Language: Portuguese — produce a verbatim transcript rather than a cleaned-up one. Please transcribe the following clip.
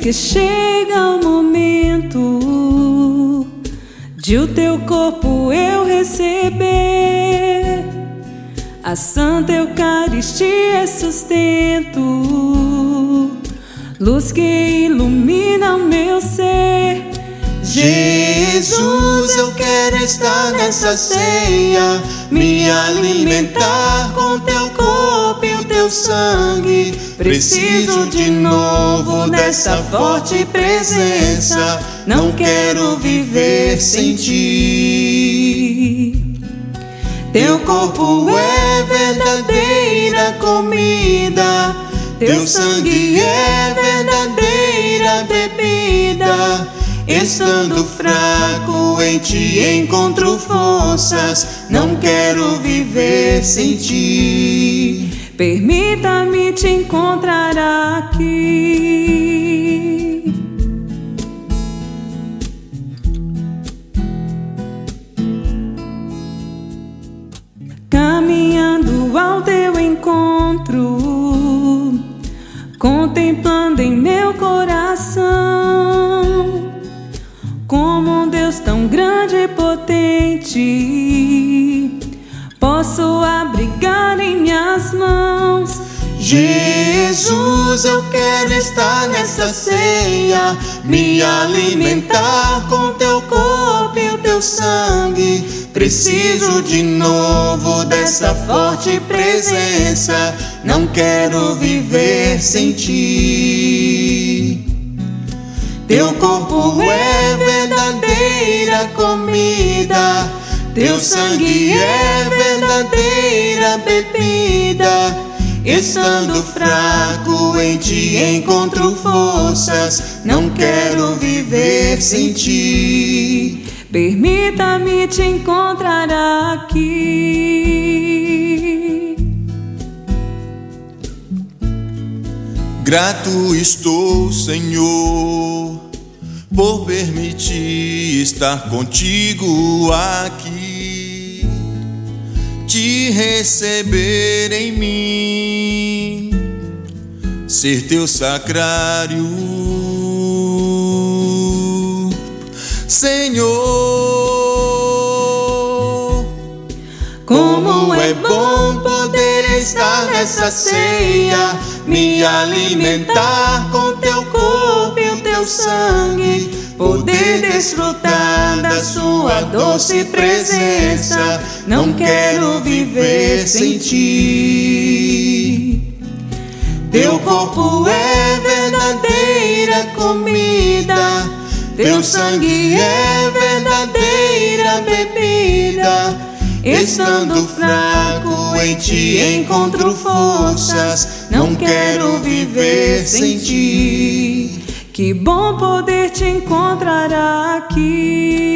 que chega o momento de o teu corpo eu receber, a Santa Eucaristia é sustento, luz que ilumina o meu ser. Jesus, eu quero estar nessa ceia, me alimentar com teu corpo e o teu sangue. Preciso de novo dessa forte presença, não quero viver sem ti. Teu corpo é verdadeira comida, teu sangue é verdadeira bebida. Estando fraco, em ti encontro forças, não quero viver sem ti. Permita-me te encontrar aqui. Caminhando ao teu encontro, contemplando em meu coração como um Deus tão grande e potente, posso abrigar em minhas mãos. Jesus, eu quero estar nessa ceia, me alimentar com teu corpo e o teu sangue. Preciso de novo dessa forte presença, não quero viver sem ti. Teu corpo é verdadeira comida, teu sangue é verdadeira bebida. Estando fraco, em ti encontro forças, não quero viver sem ti. Permita-me te encontrar aqui. Grato estou, Senhor, por permitir estar contigo aqui, te receber em mim, ser teu sacrário, Senhor. Como é bom poder estar nessa ceia, me alimentar com teu corpo e o teu sangue, poder desfrutar da sua doce presença, não quero viver sem ti. Teu corpo é verdadeira comida, teu sangue é verdadeira bebida. Estando fraco, em ti encontro forças, não quero viver sem ti. Que bom poder te encontrar aqui.